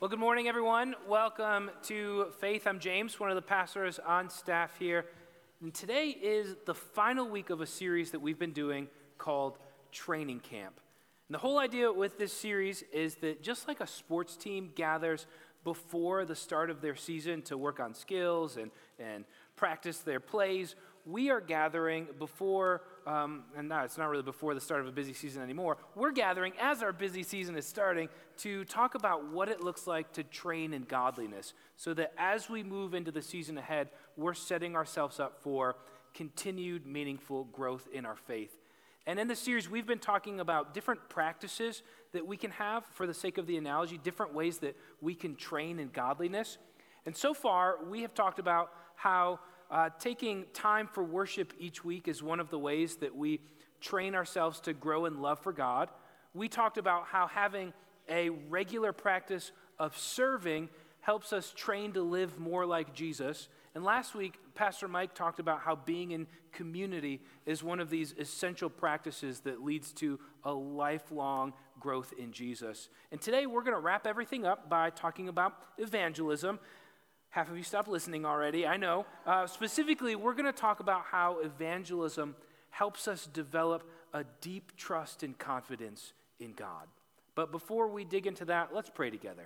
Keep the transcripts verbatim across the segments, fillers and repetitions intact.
Well, good morning, everyone. Welcome to Faith. I'm James, one of the pastors on staff here. And today is the final week of a series that we've been doing called Training Camp. And the whole idea with this series is that just like a sports team gathers before the start of their season to work on skills and, and practice their plays, we are gathering before, um, and no, it's not really before the start of a busy season anymore. We're gathering as our busy season is starting to talk about what it looks like to train in godliness so that as we move into the season ahead, we're setting ourselves up for continued meaningful growth in our faith. And in this series, we've been talking about different practices that we can have for the sake of the analogy, different ways that we can train in godliness. And so far, we have talked about how Uh, taking time for worship each week is one of the ways that we train ourselves to grow in love for God. We talked about how having a regular practice of serving helps us train to live more like Jesus. And last week, Pastor Mike talked about how being in community is one of these essential practices that leads to a lifelong growth in Jesus. And today, we're going to wrap everything up by talking about evangelism. Half of you stopped listening already, I know. Uh, specifically, we're going to talk about how evangelism helps us develop a deep trust and confidence in God. But before we dig into that, let's pray together.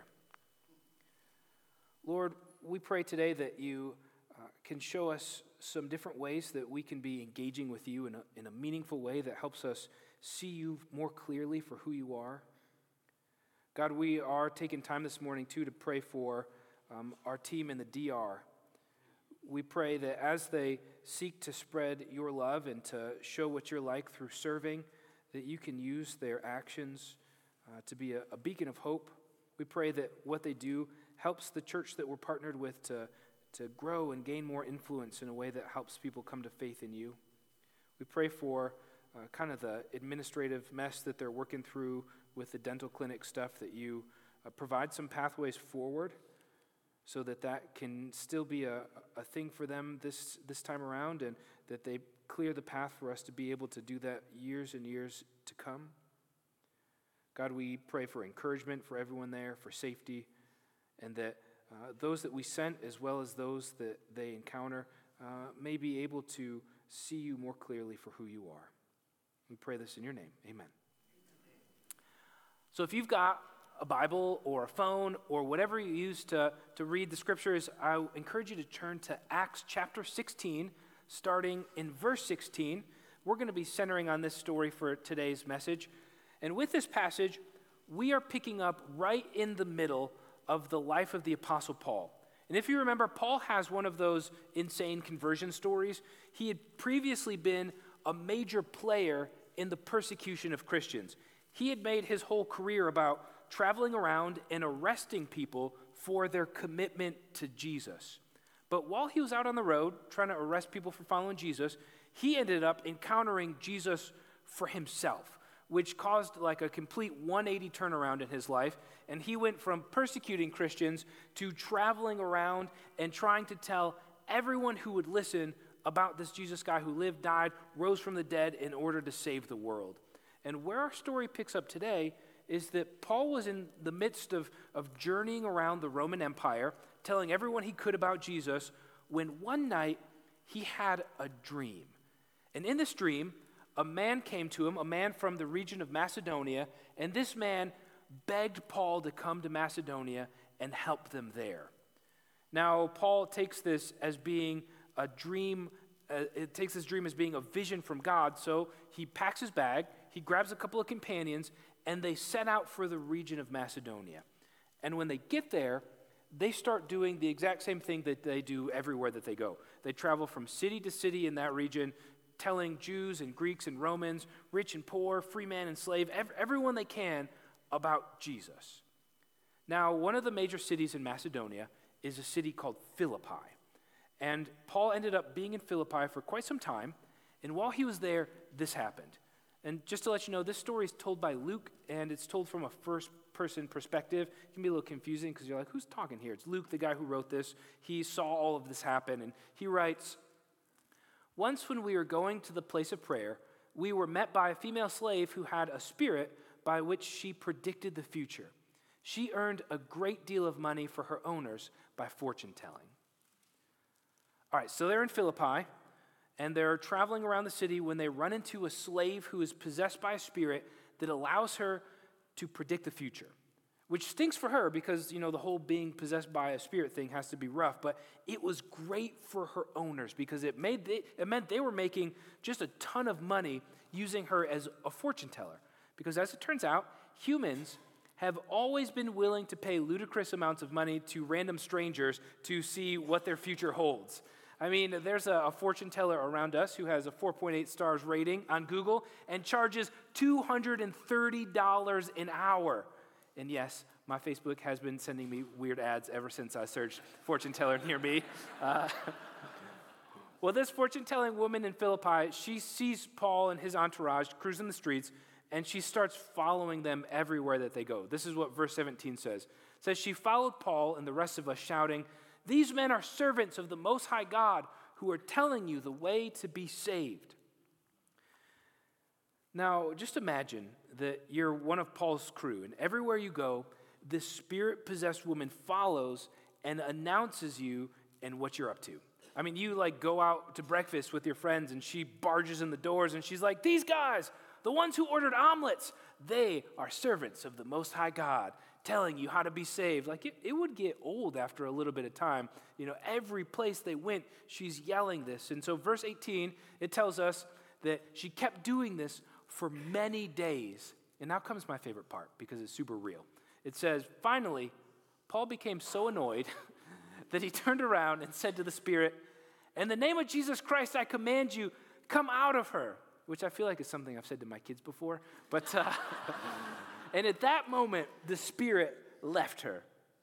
Lord, we pray today that you uh, can show us some different ways that we can be engaging with you in a, in a meaningful way that helps us see you more clearly for who you are. God, we are taking time this morning, too, to pray for Um, our team in the D R. We pray that as they seek to spread your love and to show what you're like through serving, that you can use their actions uh, to be a, a beacon of hope. We pray that what they do helps the church that we're partnered with to, to grow and gain more influence in a way that helps people come to faith in you. We pray for uh, kind of the administrative mess that they're working through with the dental clinic stuff, that you uh, provide some pathways forward so that that can still be a, a thing for them this, this time around, and that they clear the path for us to be able to do that years and years to come. God, we pray for encouragement for everyone there, for safety, and that uh, those that we sent as well as those that they encounter uh, may be able to see you more clearly for who you are. We pray this in your name. Amen. So if you've got a Bible or a phone or whatever you use to, to read the scriptures, I encourage you to turn to Acts chapter sixteen, starting in verse sixteen. We're going to be centering on this story for today's message. And with this passage, we are picking up right in the middle of the life of the Apostle Paul. And if you remember, Paul has one of those insane conversion stories. He had previously been a major player in the persecution of Christians. He had made his whole career about traveling around and arresting people for their commitment to Jesus. But while he was out on the road trying to arrest people for following Jesus, he ended up encountering Jesus for himself, which caused like a complete one eighty turnaround in his life. And he went from persecuting Christians to traveling around and trying to tell everyone who would listen about this Jesus guy who lived, died, rose from the dead in order to save the world. And where our story picks up today is that Paul was in the midst of, of journeying around the Roman Empire, telling everyone he could about Jesus, when one night he had a dream. And in this dream, a man came to him, a man from the region of Macedonia, and this man begged Paul to come to Macedonia and help them there. Now, Paul takes this as being a dream, uh, it takes this dream as being a vision from God, so he packs his bag, he grabs a couple of companions, and they set out for the region of Macedonia. And when they get there, they start doing the exact same thing that they do everywhere that they go. They travel from city to city in that region, telling Jews and Greeks and Romans, rich and poor, free man and slave, everyone they can about Jesus. Now, one of the major cities in Macedonia is a city called Philippi. And Paul ended up being in Philippi for quite some time. And while he was there, this happened. And just to let you know, this story is told by Luke, and it's told from a first-person perspective. It can be a little confusing because you're like, who's talking here? It's Luke, the guy who wrote this. He saw all of this happen, and he writes, "Once when we were going to the place of prayer, we were met by a female slave who had a spirit by which she predicted the future. She earned a great deal of money for her owners by fortune telling. All right, so they're in Philippi, and they're traveling around the city when they run into a slave who is possessed by a spirit that allows her to predict the future, which stinks for her because, you know, the whole being possessed by a spirit thing has to be rough, but it was great for her owners because it made they, it meant they were making just a ton of money using her as a fortune teller. Because as it turns out, humans have always been willing to pay ludicrous amounts of money to random strangers to see what their future holds. I mean, there's a, a fortune teller around us who has a four point eight stars rating on Google and charges two hundred thirty dollars an hour. And yes, my Facebook has been sending me weird ads ever since I searched fortune teller near me. Uh, well, this fortune-telling woman in Philippi, she sees Paul and his entourage cruising the streets, and she starts following them everywhere that they go. This is what verse seventeen says. It says, she followed Paul and the rest of us, shouting, "These men are servants of the Most High God who are telling you the way to be saved." Now, just imagine that you're one of Paul's crew, and everywhere you go, this spirit-possessed woman follows and announces you and what you're up to. I mean, you like go out to breakfast with your friends, and she barges in the doors, and she's like, "These guys, the ones who ordered omelets, they are servants of the Most High God, telling you how to be saved." Like, it, it would get old after a little bit of time. You know, every place they went, she's yelling this. And so verse eighteen, it tells us that she kept doing this for many days. And now comes my favorite part, because it's super real. It says, finally, Paul became so annoyed that he turned around and said to the spirit, "In the name of Jesus Christ, I command you, come out of her." Which I feel like is something I've said to my kids before. But, uh, and at that moment, the spirit left her.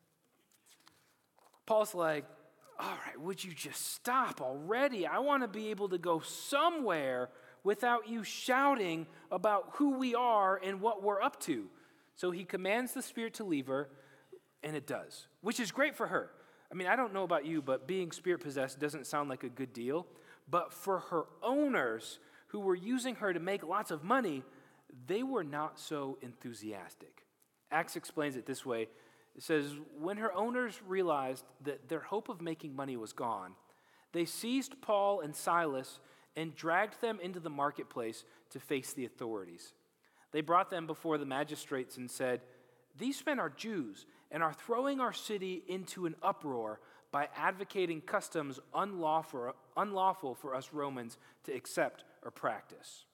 Paul's like, "All right, would you just stop already? I want to be able to go somewhere without you shouting about who we are and what we're up to." So he commands the spirit to leave her, and it does, which is great for her. I mean, I don't know about you, but being spirit-possessed doesn't sound like a good deal. But for her owners, who were using her to make lots of money, they were not so enthusiastic. Acts explains it this way. It says, when her owners realized that their hope of making money was gone, they seized Paul and Silas and dragged them into the marketplace to face the authorities. They brought them before the magistrates and said, "These men are Jews and are throwing our city into an uproar by advocating customs unlawful, unlawful for us Romans to accept or practice."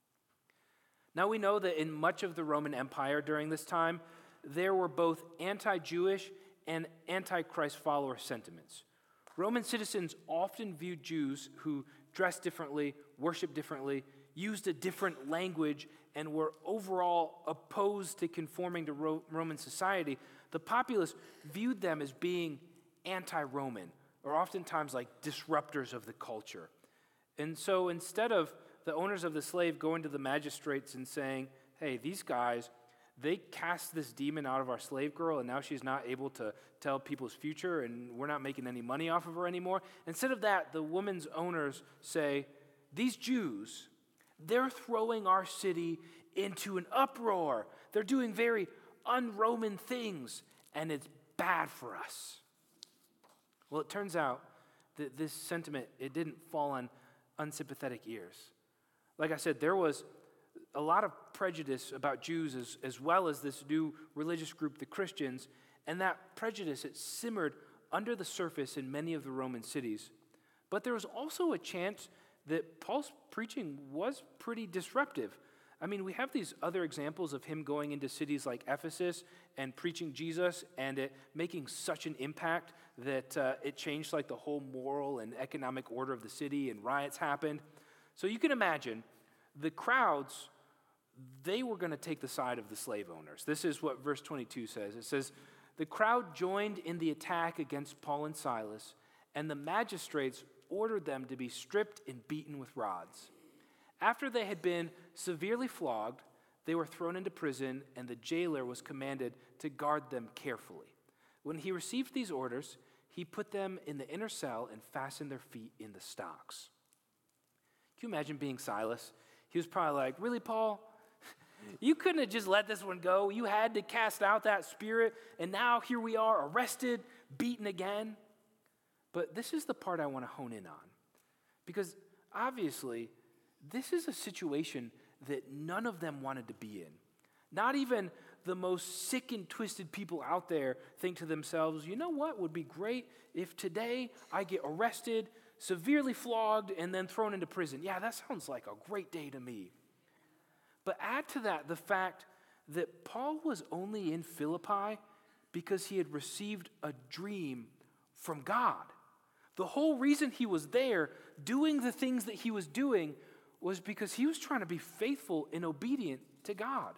Now we know that in much of the Roman Empire during this time, there were both anti-Jewish and anti-Christ follower sentiments. Roman citizens often viewed Jews who dressed differently, worshiped differently, used a different language, and were overall opposed to conforming to Ro- Roman society. The populace viewed them as being anti-Roman, or oftentimes like disruptors of the culture. And so instead of the owners of the slave going to the magistrates and saying, "Hey, these guys, they cast this demon out of our slave girl, and now she's not able to tell people's future, and we're not making any money off of her anymore." Instead of that, the woman's owners say, "These Jews, they're throwing our city into an uproar. They're doing very un-Roman things, and it's bad for us." Well, it turns out that this sentiment, it didn't fall on unsympathetic ears. Like I said, there was a lot of prejudice about Jews as, as well as this new religious group, the Christians, and that prejudice, it simmered under the surface in many of the Roman cities. But there was also a chance that Paul's preaching was pretty disruptive. I mean, we have these other examples of him going into cities like Ephesus and preaching Jesus and it making such an impact that uh, it changed like the whole moral and economic order of the city, and riots happened. So you can imagine the crowds, they were going to take the side of the slave owners. This is what verse twenty-two says. It says, "The crowd joined in the attack against Paul and Silas, and the magistrates ordered them to be stripped and beaten with rods. After they had been severely flogged, they were thrown into prison, and the jailer was commanded to guard them carefully. When he received these orders, he put them in the inner cell and fastened their feet in the stocks." Can you imagine being Silas? He was probably like, "Really, Paul? You couldn't have just let this one go. You had to cast out that spirit, and now here we are, arrested, beaten again. But this is the part I want to hone in on, because obviously, this is a situation that none of them wanted to be in. Not even the most sick and twisted people out there think to themselves, you know what would be great if today I get arrested, severely flogged, and then thrown into prison. Yeah, that sounds like a great day to me. But add to that the fact that Paul was only in Philippi because he had received a dream from God. The whole reason he was there doing the things that he was doing was because he was trying to be faithful and obedient to God.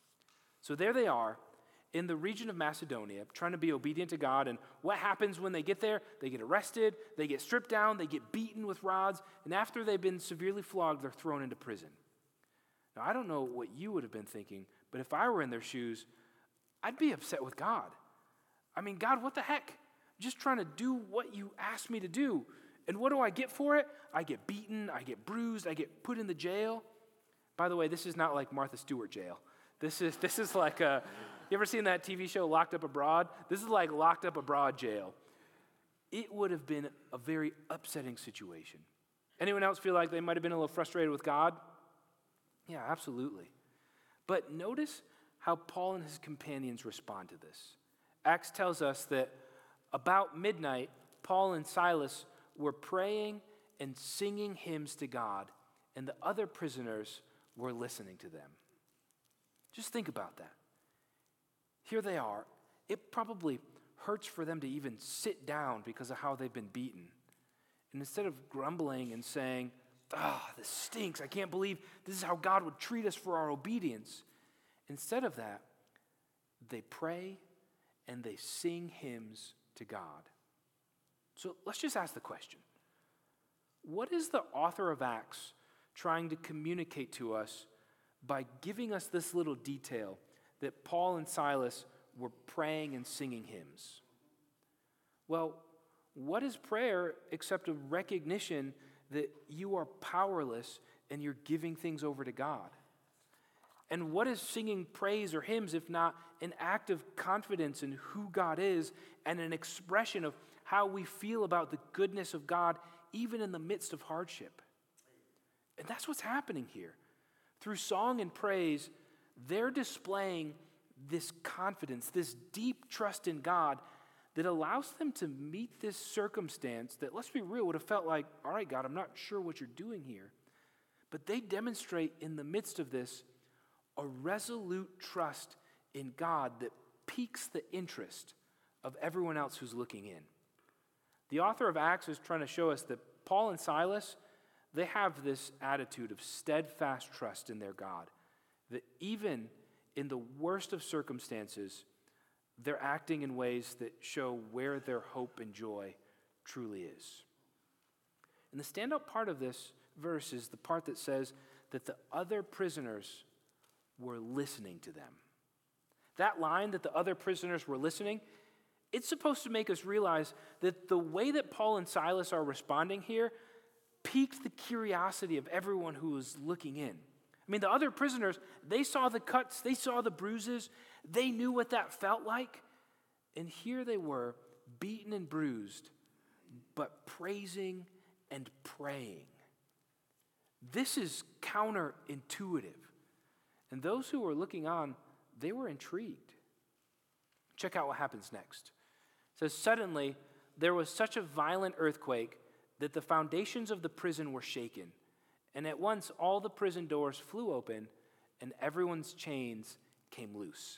So there they are in the region of Macedonia, trying to be obedient to God. And what happens when they get there? They get arrested, they get stripped down, they get beaten with rods, and after they've been severely flogged, they're thrown into prison. Now, I don't know what you would have been thinking, but if I were in their shoes, I'd be upset with God. I mean, God, what the heck? I'm just trying to do what you asked me to do. And what do I get for it? I get beaten, I get bruised, I get put in the jail. By the way, this is not like Martha Stewart jail. This is this is like a, you ever seen that T V show Locked Up Abroad? This is like Locked Up Abroad jail. It would have been a very upsetting situation. Anyone else feel like they might have been a little frustrated with God? Yeah, absolutely. But notice how Paul and his companions respond to this. Acts tells us that about midnight, Paul and Silas were praying and singing hymns to God, and the other prisoners were listening to them. Just think about that. Here they are. It probably hurts for them to even sit down because of how they've been beaten. And instead of grumbling and saying, ah, oh, this stinks, I can't believe this is how God would treat us for our obedience. Instead of that, they pray and they sing hymns to God. So let's just ask the question. What is the author of Acts trying to communicate to us by giving us this little detail that Paul and Silas were praying and singing hymns? Well, what is prayer except a recognition that you are powerless and you're giving things over to God? And what is singing praise or hymns if not an act of confidence in who God is and an expression of how we feel about the goodness of God even in the midst of hardship? And that's what's happening here. Through song and praise, they're displaying this confidence, this deep trust in God that allows them to meet this circumstance that, let's be real, would have felt like, all right, God, I'm not sure what you're doing here. But they demonstrate in the midst of this a resolute trust in God that piques the interest of everyone else who's looking in. The author of Acts is trying to show us that Paul and Silas, they have this attitude of steadfast trust in their God, that even in the worst of circumstances, they're acting in ways that show where their hope and joy truly is. And the standout part of this verse is the part that says that the other prisoners were listening to them. That line that the other prisoners were listening, it's supposed to make us realize that the way that Paul and Silas are responding here piqued the curiosity of everyone who was looking in. I mean, the other prisoners, they saw the cuts, they saw the bruises, they knew what that felt like. And here they were, beaten and bruised, but praising and praying. This is counterintuitive. And those who were looking on, they were intrigued. Check out what happens next. It says, suddenly there was such a violent earthquake that the foundations of the prison were shaken. And at once all the prison doors flew open and everyone's chains came loose.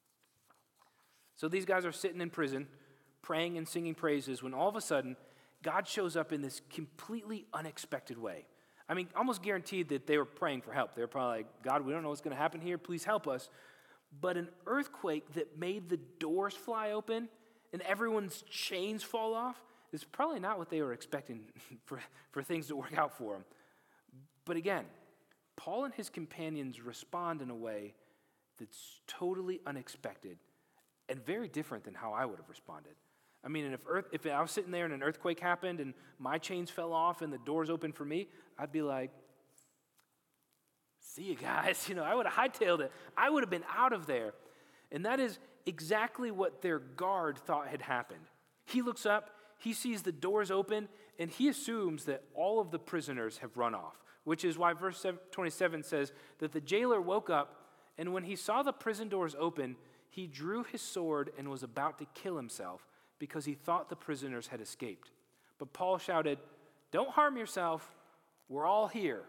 So these guys are sitting in prison, praying and singing praises, when all of a sudden, God shows up in this completely unexpected way. I mean, almost guaranteed that they were praying for help. They were probably like, God, we don't know what's going to happen here. Please help us. But an earthquake that made the doors fly open and everyone's chains fall off is probably not what they were expecting for, for things to work out for them. But again, Paul and his companions respond in a way that's totally unexpected and very different than how I would have responded. I mean, if, earth, if I was sitting there and an earthquake happened and my chains fell off and the doors opened for me, I'd be like, see you guys. You know, I would have hightailed it. I would have been out of there. And that is exactly what their guard thought had happened. He looks up, he sees the doors open, and he assumes that all of the prisoners have run off, which is why verse twenty-seven says that the jailer woke up, and when he saw the prison doors open, he drew his sword and was about to kill himself because he thought the prisoners had escaped. But Paul shouted, "Don't harm yourself. We're all here."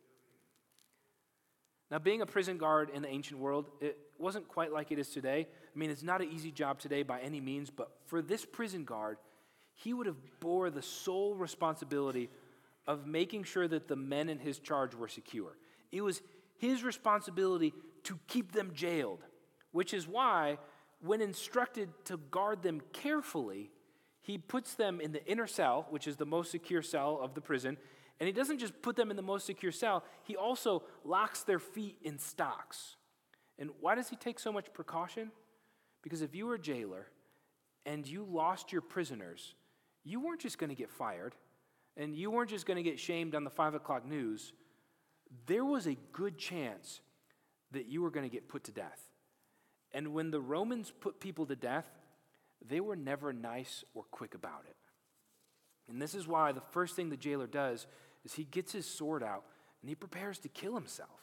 Now, being a prison guard in the ancient world, it wasn't quite like it is today. I mean, it's not an easy job today by any means, but for this prison guard, he would have bore the sole responsibility of making sure that the men in his charge were secure. It was his responsibility to keep them jailed, which is why, when instructed to guard them carefully, he puts them in the inner cell, which is the most secure cell of the prison. And he doesn't just put them in the most secure cell, he also locks their feet in stocks. And why does he take so much precaution? Because if you were a jailer and you lost your prisoners, you weren't just going to get fired, and you weren't just going to get shamed on the five o'clock news. There was a good chance that you were going to get put to death. And when the Romans put people to death, they were never nice or quick about it. And this is why the first thing the jailer does is he gets his sword out and he prepares to kill himself.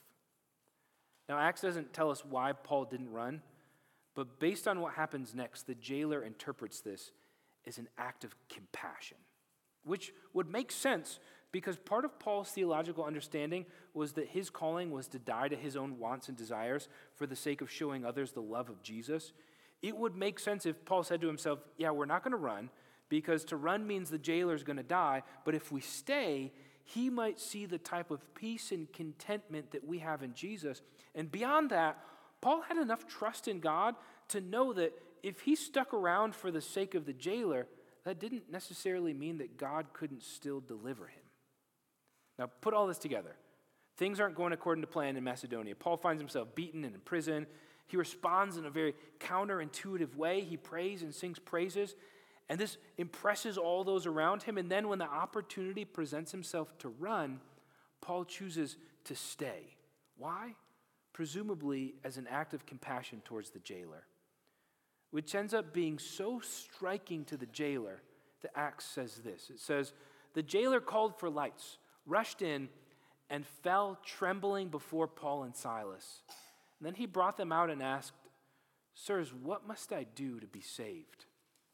Now, Acts doesn't tell us why Paul didn't run, but based on what happens next, the jailer interprets this as an act of compassion, which would make sense because part of Paul's theological understanding was that his calling was to die to his own wants and desires for the sake of showing others the love of Jesus. It would make sense if Paul said to himself, yeah, we're not going to run, because to run means the jailer's going to die, but if we stay, he might see the type of peace and contentment that we have in Jesus. And beyond that, Paul had enough trust in God to know that if he stuck around for the sake of the jailer, that didn't necessarily mean that God couldn't still deliver him. Now, put all this together. Things aren't going according to plan in Macedonia. Paul finds himself beaten and in prison. He responds in a very counterintuitive way. He prays and sings praises. And this impresses all those around him. And then when the opportunity presents himself to run, Paul chooses to stay. Why? Presumably as an act of compassion towards the jailer, which ends up being so striking to the jailer that Acts says this. It says, the jailer called for lights, rushed in, and fell trembling before Paul and Silas. And then he brought them out and asked, "Sirs, what must I do to be saved?"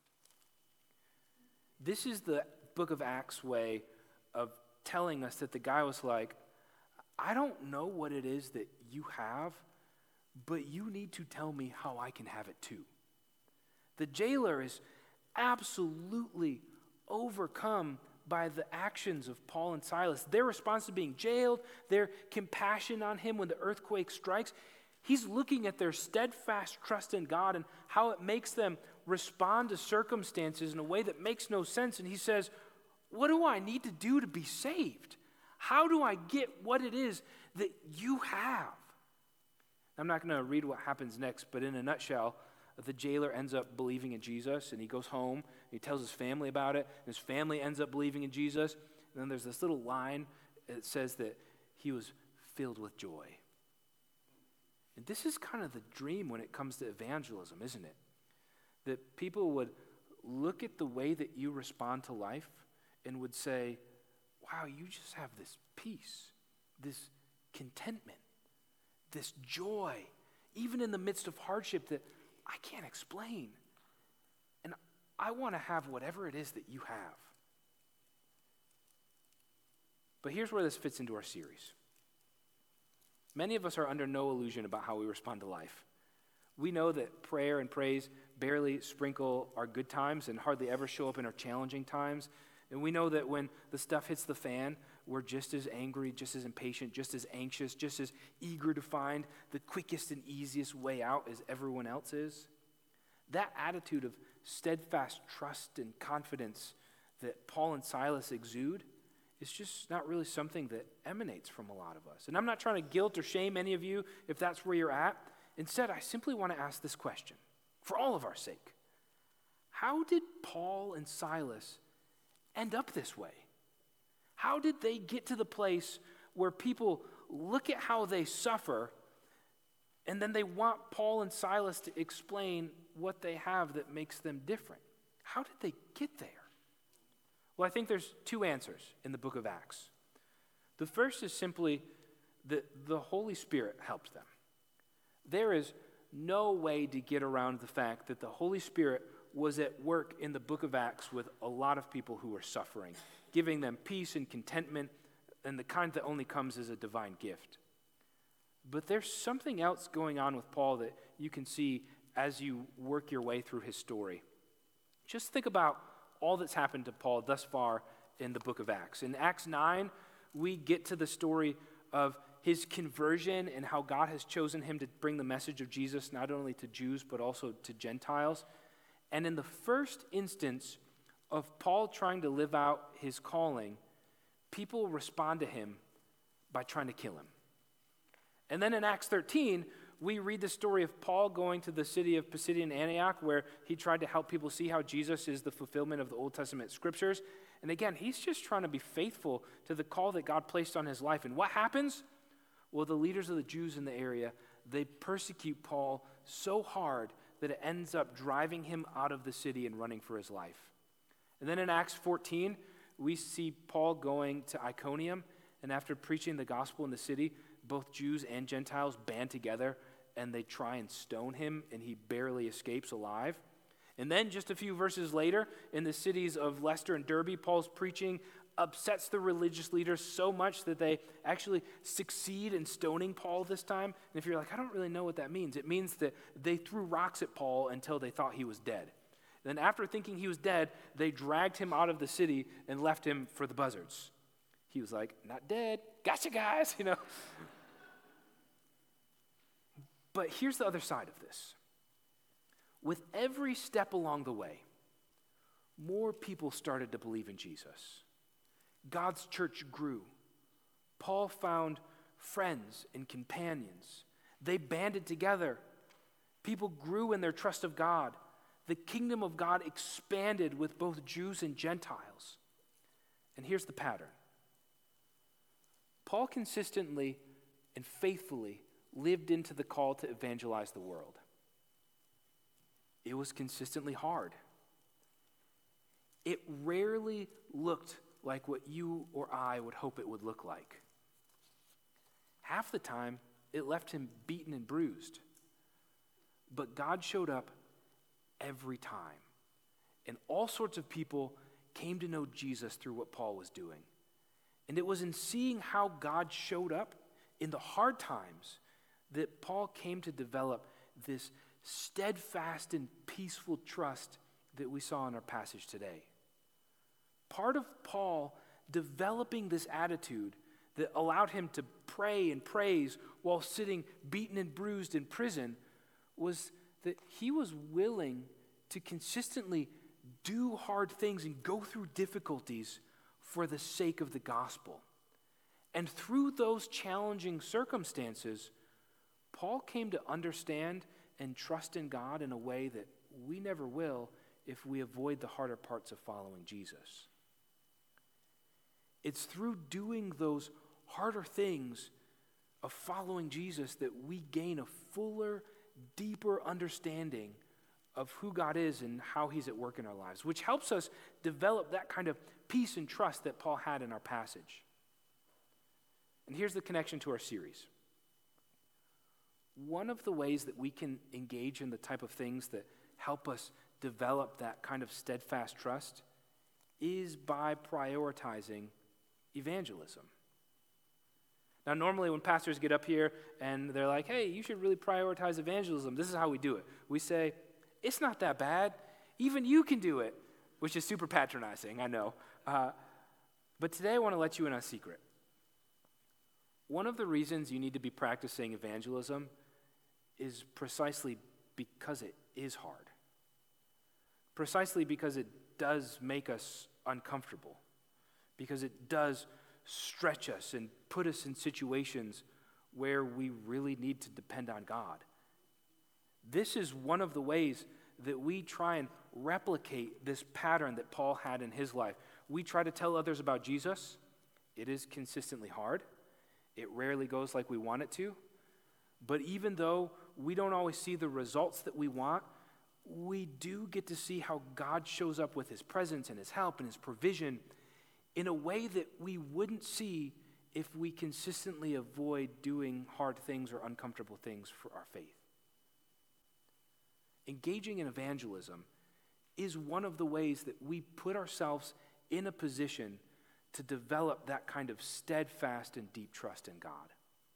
This is the book of Acts way of telling us that the guy was like, I don't know what it is that you have, but you need to tell me how I can have it too. The jailer is absolutely overcome by the actions of Paul and Silas. Their response to being jailed, their compassion on him when the earthquake strikes. He's looking at their steadfast trust in God and how it makes them respond to circumstances in a way that makes no sense. And he says, what do I need to do to be saved? How do I get what it is that you have? I'm not going to read what happens next, but in a nutshell, the jailer ends up believing in Jesus, and he goes home, and he tells his family about it, and his family ends up believing in Jesus. And then there's this little line that says that he was filled with joy. And this is kind of the dream when it comes to evangelism, isn't it? That people would look at the way that you respond to life and would say, wow, you just have this peace, this contentment, this joy, even in the midst of hardship that I can't explain. And I want to have whatever it is that you have. But here's where this fits into our series. Many of us are under no illusion about how we respond to life. We know that prayer and praise barely sprinkle our good times and hardly ever show up in our challenging times. And we know that when the stuff hits the fan, we're just as angry, just as impatient, just as anxious, just as eager to find the quickest and easiest way out as everyone else is. That attitude of steadfast trust and confidence that Paul and Silas exude is just not really something that emanates from a lot of us. And I'm not trying to guilt or shame any of you if that's where you're at. Instead, I simply want to ask this question, for all of our sake. How did Paul and Silas end up this way? How did they get to the place where people look at how they suffer, and then they want Paul and Silas to explain what they have that makes them different. How did they get there? Well, I think there's two answers in the book of Acts. The first is simply that the Holy Spirit helped them. There is no way to get around the fact that the Holy Spirit was at work in the book of Acts with a lot of people who were suffering, giving them peace and contentment, and the kind that only comes as a divine gift. But there's something else going on with Paul that you can see as you work your way through his story. Just think about all that's happened to Paul thus far in the book of Acts. In Acts nine, we get to the story of his conversion and how God has chosen him to bring the message of Jesus not only to Jews but also to Gentiles. And in the first instance of Paul trying to live out his calling, people respond to him by trying to kill him. And then in Acts thirteen, we read the story of Paul going to the city of Pisidian Antioch, where he tried to help people see how Jesus is the fulfillment of the Old Testament scriptures. And again, he's just trying to be faithful to the call that God placed on his life. And what happens? Well, the leaders of the Jews in the area, they persecute Paul so hard that it ends up driving him out of the city and running for his life. And then in Acts fourteen, we see Paul going to Iconium, and after preaching the gospel in the city, both Jews and Gentiles band together, and they try and stone him, and he barely escapes alive. And then just a few verses later, in the cities of Leicester and Derby, Paul's preaching upsets the religious leaders so much that they actually succeed in stoning Paul this time. And if you're like, I don't really know what that means, it means that they threw rocks at Paul until they thought he was dead. Then after thinking he was dead, they dragged him out of the city and left him for the buzzards. He was like, not dead, gotcha guys, you know. But here's the other side of this. With every step along the way, more people started to believe in Jesus. God's church grew. Paul found friends and companions. They banded together. People grew in their trust of God. The kingdom of God expanded with both Jews and Gentiles. And here's the pattern. Paul consistently and faithfully lived into the call to evangelize the world. It was consistently hard. It rarely looked like what you or I would hope it would look like. Half the time, it left him beaten and bruised. But God showed up every time. And all sorts of people came to know Jesus through what Paul was doing. And it was in seeing how God showed up in the hard times that Paul came to develop this steadfast and peaceful trust that we saw in our passage today. Part of Paul developing this attitude that allowed him to pray and praise while sitting beaten and bruised in prison was that he was willing to consistently do hard things and go through difficulties for the sake of the gospel. And through those challenging circumstances, Paul came to understand and trust in God in a way that we never will if we avoid the harder parts of following Jesus. It's through doing those harder things of following Jesus that we gain a fuller, deeper understanding of who God is and how he's at work in our lives, which helps us develop that kind of peace and trust that Paul had in our passage. And here's the connection to our series. One of the ways that we can engage in the type of things that help us develop that kind of steadfast trust is by prioritizing evangelism. Now, normally when pastors get up here and they're like, hey, you should really prioritize evangelism, this is how we do it. We say, it's not that bad. Even you can do it, which is super patronizing, I know. Uh, but today I want to let you in on a secret. One of the reasons you need to be practicing evangelism is precisely because it is hard. Precisely because it does make us uncomfortable. Because it does stretch us and put us in situations where we really need to depend on God. This is one of the ways that we try and replicate this pattern that Paul had in his life. We try to tell others about Jesus. It is consistently hard. It rarely goes like we want it to. But even though we don't always see the results that we want, we do get to see how God shows up with his presence and his help and his provision in a way that we wouldn't see if we consistently avoid doing hard things or uncomfortable things for our faith. Engaging in evangelism is one of the ways that we put ourselves in a position to develop that kind of steadfast and deep trust in God.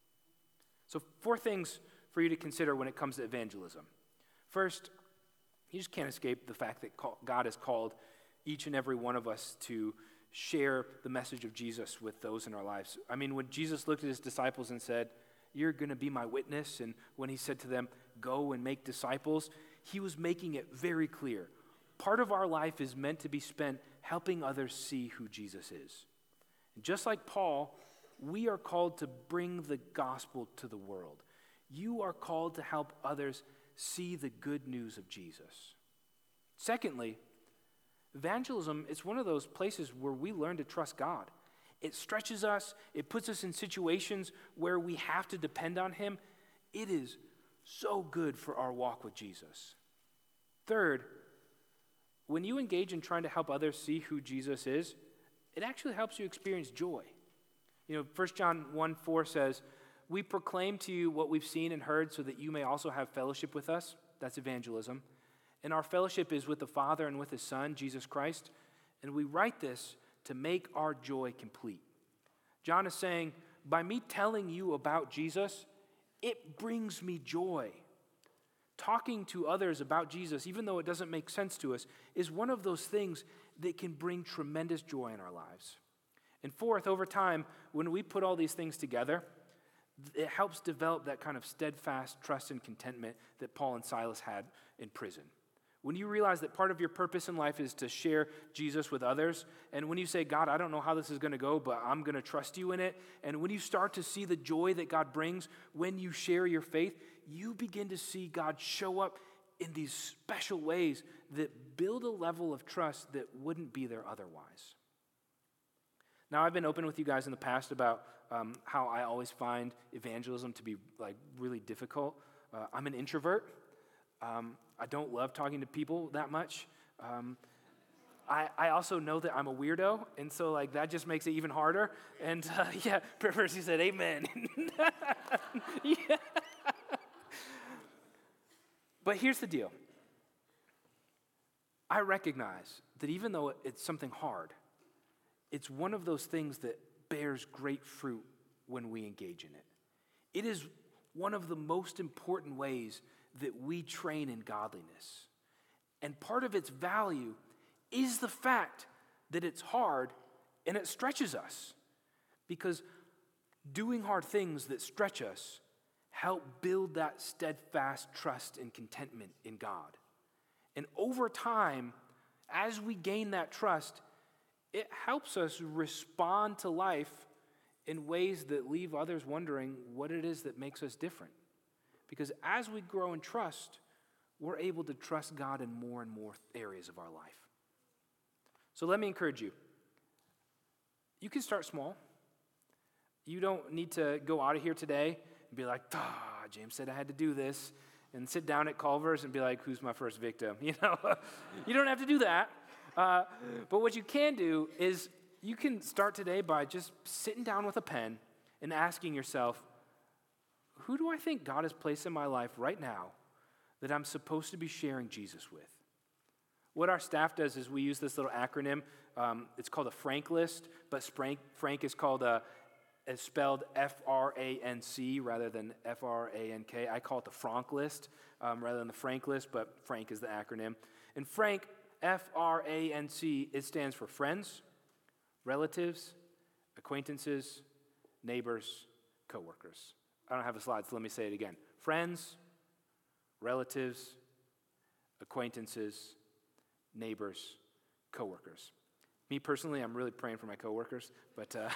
So four things for you to consider when it comes to evangelism. First, you just can't escape the fact that God has called each and every one of us to share the message of Jesus with those in our lives. I mean, when Jesus looked at his disciples and said, "You're going to be my witness," and when he said to them, "Go and make disciples," he was making it very clear. Part of our life is meant to be spent helping others see who Jesus is. And just like Paul, we are called to bring the gospel to the world. You are called to help others see the good news of Jesus. Secondly, evangelism is one of those places where we learn to trust God. It stretches us. It puts us in situations where we have to depend on him. It is so good for our walk with Jesus. Third, when you engage in trying to help others see who Jesus is, it actually helps you experience joy. You know, First John one four says, "We proclaim to you what we've seen and heard so that you may also have fellowship with us." That's evangelism. And our fellowship is with the Father and with his Son, Jesus Christ. And we write this to make our joy complete. John is saying, by me telling you about Jesus, it brings me joy. Talking to others about Jesus, even though it doesn't make sense to us, is one of those things that can bring tremendous joy in our lives. And fourth, over time, when we put all these things together, it helps develop that kind of steadfast trust and contentment that Paul and Silas had in prison. When you realize that part of your purpose in life is to share Jesus with others, and when you say, "God, I don't know how this is going to go, but I'm going to trust you in it," and when you start to see the joy that God brings when you share your faith, you begin to see God show up in these special ways that build a level of trust that wouldn't be there otherwise. Now, I've been open with you guys in the past about um, how I always find evangelism to be like really difficult. Uh, I'm an introvert. Um, I don't love talking to people that much. Um, I, I also know that I'm a weirdo, and so like that just makes it even harder. And uh, yeah, Percy said, "Amen." Yeah. But here's the deal. I recognize that even though it's something hard, it's one of those things that bears great fruit when we engage in it. It is one of the most important ways that we train in godliness. And part of its value is the fact that it's hard and it stretches us. Because doing hard things that stretch us help build that steadfast trust and contentment in God. And over time, as we gain that trust, it helps us respond to life in ways that leave others wondering what it is that makes us different. Because as we grow in trust, we're able to trust God in more and more areas of our life. So let me encourage you. You can start small. You don't need to go out of here today and be like, "Ah, James said I had to do this," and sit down at Culver's and be like, "Who's my first victim?" You know, you don't have to do that. Uh, but what you can do is you can start today by just sitting down with a pen and asking yourself, who do I think God has placed in my life right now that I'm supposed to be sharing Jesus with? What our staff does is we use this little acronym. Um, it's called a Frank list, but Frank, Frank is called a, is spelled F R A N C rather than F R A N K. I call it the Frank list um, rather than the Frank list, but Frank is the acronym. And Frank, F R A N C, it stands for friends, relatives, acquaintances, neighbors, coworkers. I don't have a slide, so let me say it again. Friends, relatives, acquaintances, neighbors, coworkers. Me personally, I'm really praying for my coworkers, but uh,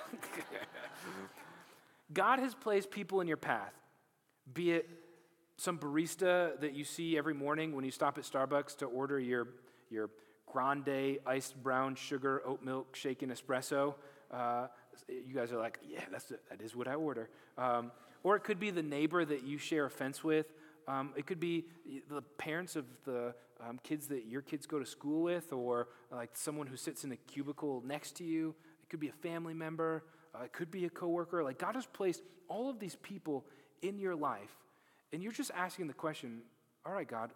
God has placed people in your path, be it some barista that you see every morning when you stop at Starbucks to order your, your grande iced brown sugar oat milk shaken espresso, uh, you guys are like, yeah, that's the, that is what I order. Um, or it could be the neighbor that you share a fence with. Um, it could be the parents of the um, kids that your kids go to school with, or like someone who sits in a cubicle next to you. It could be a family member. Uh, it could be a coworker. Like God has placed all of these people in your life, and you're just asking the question, all right, God,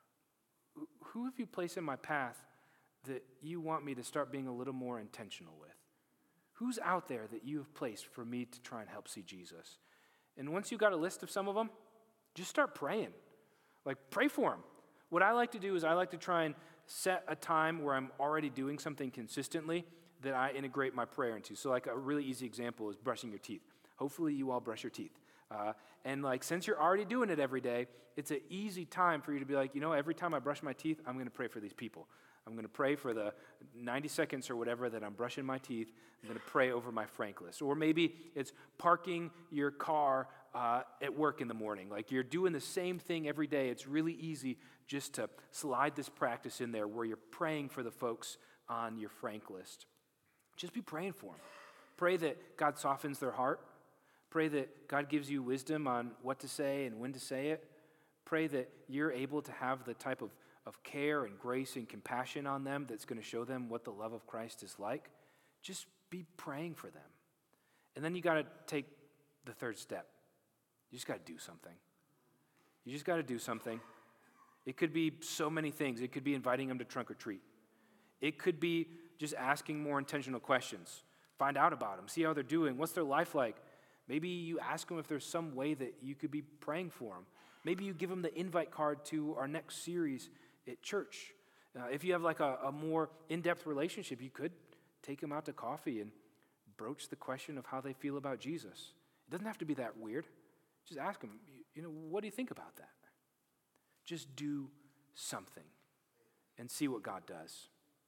who have you placed in my path that you want me to start being a little more intentional with? Who's out there that you have placed for me to try and help see Jesus? And once you got a list of some of them, just start praying. Like, pray for them. What I like to do is I like to try and set a time where I'm already doing something consistently that I integrate my prayer into. So, like, a really easy example is brushing your teeth. Hopefully you all brush your teeth. Uh, and, like, since you're already doing it every day, it's an easy time for you to be like, you know, every time I brush my teeth, I'm going to pray for these people. I'm going to pray for the ninety seconds or whatever that I'm brushing my teeth. I'm going to pray over my frank list. Or maybe it's parking your car uh, at work in the morning. Like you're doing the same thing every day. It's really easy just to slide this practice in there where you're praying for the folks on your frank list. Just be praying for them. Pray that God softens their heart. Pray that God gives you wisdom on what to say and when to say it. Pray that you're able to have the type of of care and grace and compassion on them that's going to show them what the love of Christ is like. Just be praying for them. And then you got to take the third step. You just got to do something. You just got to do something. It could be so many things. It could be inviting them to trunk or treat. It could be just asking more intentional questions. Find out about them. See how they're doing. What's their life like? Maybe you ask them if there's some way that you could be praying for them. Maybe you give them the invite card to our next series at church. Uh, if you have like a, a more in-depth relationship, you could take them out to coffee and broach the question of how they feel about Jesus. It doesn't have to be that weird. Just ask them, you, you know, what do you think about that? Just do something and see what God does.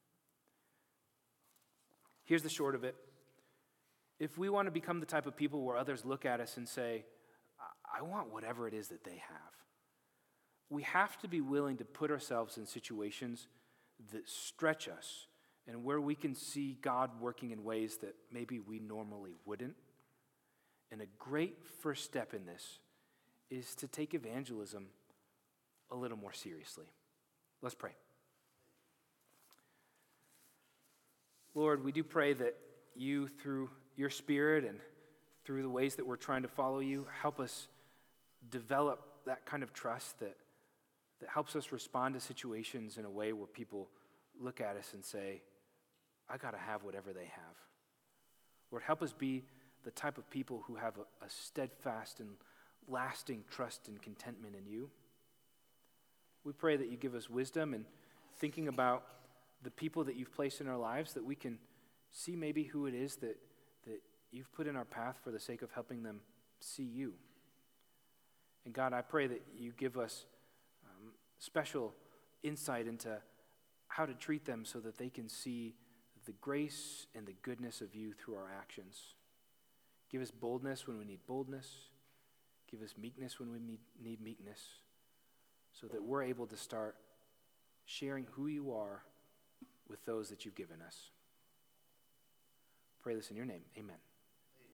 Here's the short of it. If we want to become the type of people where others look at us and say, I want whatever it is that they have, we have to be willing to put ourselves in situations that stretch us and where we can see God working in ways that maybe we normally wouldn't. And a great first step in this is to take evangelism a little more seriously. Let's pray. Lord, we do pray that you, through your Spirit and through the ways that we're trying to follow you, help us develop that kind of trust that that helps us respond to situations in a way where people look at us and say, I got to have whatever they have. Lord, help us be the type of people who have a, a steadfast and lasting trust and contentment in you. We pray that you give us wisdom and thinking about the people that you've placed in our lives, that we can see maybe who it is that, that you've put in our path for the sake of helping them see you. And God, I pray that you give us special insight into how to treat them so that they can see the grace and the goodness of you through our actions. Give us boldness when we need boldness. Give us meekness when we need, need meekness, so that we're able to start sharing who you are with those that you've given us. Pray this in your name. Amen.